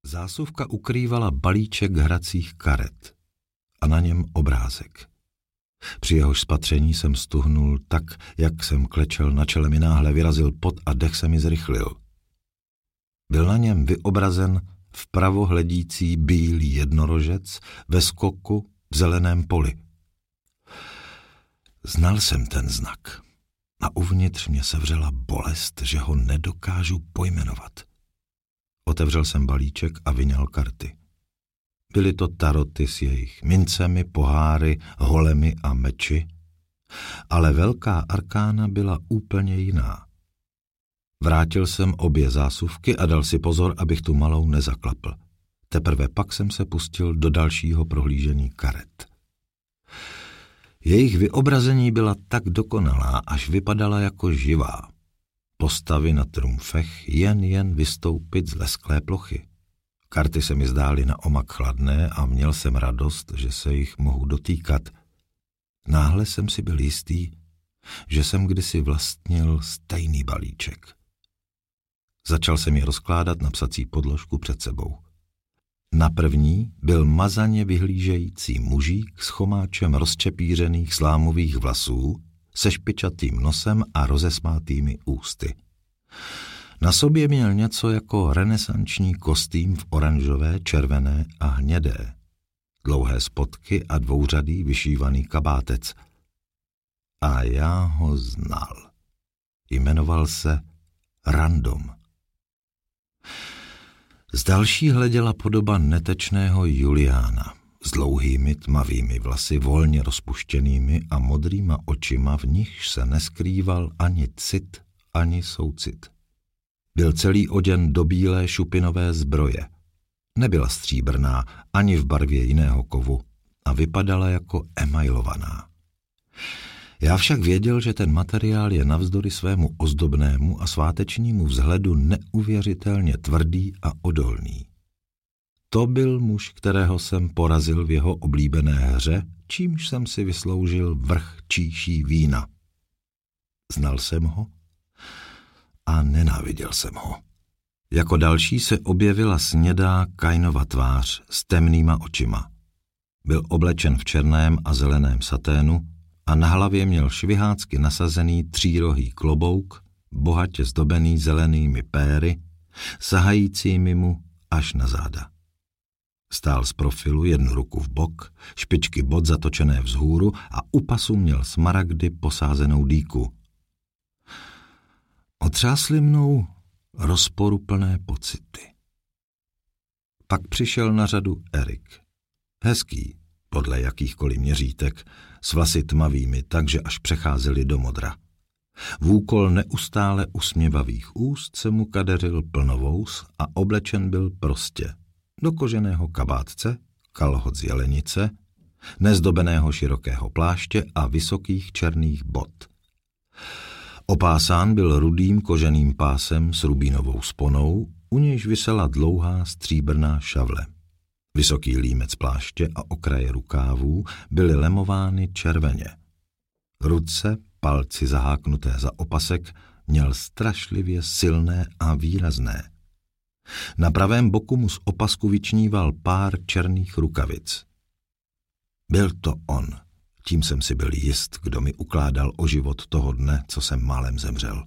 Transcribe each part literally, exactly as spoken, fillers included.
Zásuvka ukrývala balíček hracích karet a na něm obrázek. Při jehož spatření jsem stuhnul tak, jak jsem klečel, na čele mi náhle vyrazil pot a dech se mi zrychlil. Byl na něm vyobrazen vpravo hledící bílý jednorožec ve skoku v zeleném poli. Znal jsem ten znak a uvnitř mě sevřela bolest, že ho nedokážu pojmenovat. Otevřel jsem balíček a vyňal karty. Byly to taroty s jejich mincemi, poháry, holemi a meči, ale velká arkána byla úplně jiná. Vrátil jsem obě zásuvky a dal si pozor, abych tu malou nezaklapl. Teprve pak jsem se pustil do dalšího prohlížení karet. Jejich vyobrazení byla tak dokonalá, až vypadala jako živá. Postavy na trumfech jen jen vystoupit z lesklé plochy. Karty se mi zdály na omak chladné a měl jsem radost, že se jich mohu dotýkat. Náhle jsem si byl jistý, že jsem kdysi vlastnil stejný balíček. Začal jsem je rozkládat na psací podložku před sebou. Na první byl mazaně vyhlížející mužík s chomáčem rozčepířených slámových vlasů, se špičatým nosem a rozesmátými ústy. Na sobě měl něco jako renesanční kostým v oranžové, červené a hnědé. Dlouhé spodky a dvouřadý vyšívaný kabátec. A já ho znal. Jmenoval se Random. Z další hleděla podoba netečného Juliána s dlouhými tmavými vlasy volně rozpuštěnými a modrýma očima, v nichž se neskrýval ani cit, ani soucit. Byl celý oděn do bílé šupinové zbroje. Nebyla stříbrná ani v barvě jiného kovu a vypadala jako emailovaná. Já však věděl, že ten materiál je navzdory svému ozdobnému a svátečnímu vzhledu neuvěřitelně tvrdý a odolný. To byl muž, kterého jsem porazil v jeho oblíbené hře, čímž jsem si vysloužil vrch číší vína. Znal jsem ho a nenáviděl jsem ho. Jako další se objevila snědá Kainova tvář s temnýma očima. Byl oblečen v černém a zeleném saténu a na hlavě měl švihácky nasazený třírohý klobouk, bohatě zdobený zelenými péry, sahajícími mu až na záda. Stál z profilu, jednu ruku v bok, špičky bot zatočené vzhůru a u pasu měl smaragdy posázenou dýku. Otřásly mnou rozporuplné pocity. Pak přišel na řadu Erik. Hezký, podle jakýchkoliv měřítek, s vlasy tmavými, takže až přecházeli do modra. V úkol neustále usměvavých úst se mu kadeřil plnovous a oblečen byl prostě. Do koženého kabátce, kalhot z jelenice, nezdobeného širokého pláště a vysokých černých bot. Opásán byl rudým koženým pásem s rubínovou sponou, u nějž visela dlouhá stříbrná šavle. Vysoký límec pláště a okraje rukávů byly lemovány červeně. Ruce, palci zaháknuté za opasek, měl strašlivě silné a výrazné. Na pravém boku mu z opasku vyčníval pár černých rukavic. Byl to on, tím jsem si byl jist, kdo mi ukládal o život toho dne, co jsem málem zemřel.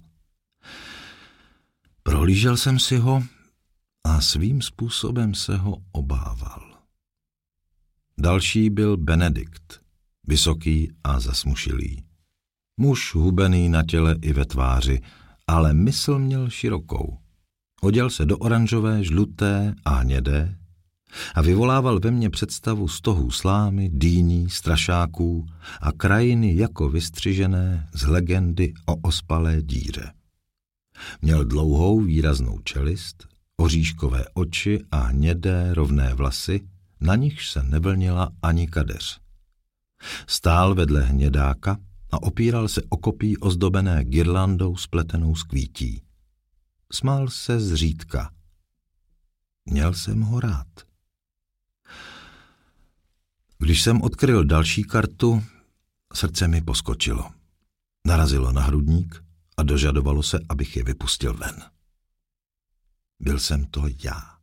Prohlížel jsem si ho a svým způsobem se ho obával. Další byl Benedikt, vysoký a zasmušilý. Muž hubený na těle i ve tváři, ale mysl měl širokou. Oděl se do oranžové, žluté a hnědé a vyvolával ve mně představu stohů slámy, dýní, strašáků a krajiny jako vystřižené z legendy o ospalé díře. Měl dlouhou výraznou čelist, oříškové oči a hnědé rovné vlasy, na nichž se nevlnila ani kadeř. Stál vedle hnědáka a opíral se o kopí ozdobené girlandou spletenou z kvítí. Smál se zřídka. Měl jsem ho rád. Když jsem odkryl další kartu, srdce mi poskočilo. Narazilo na hrudník a dožadovalo se, abych je vypustil ven. Byl jsem to já.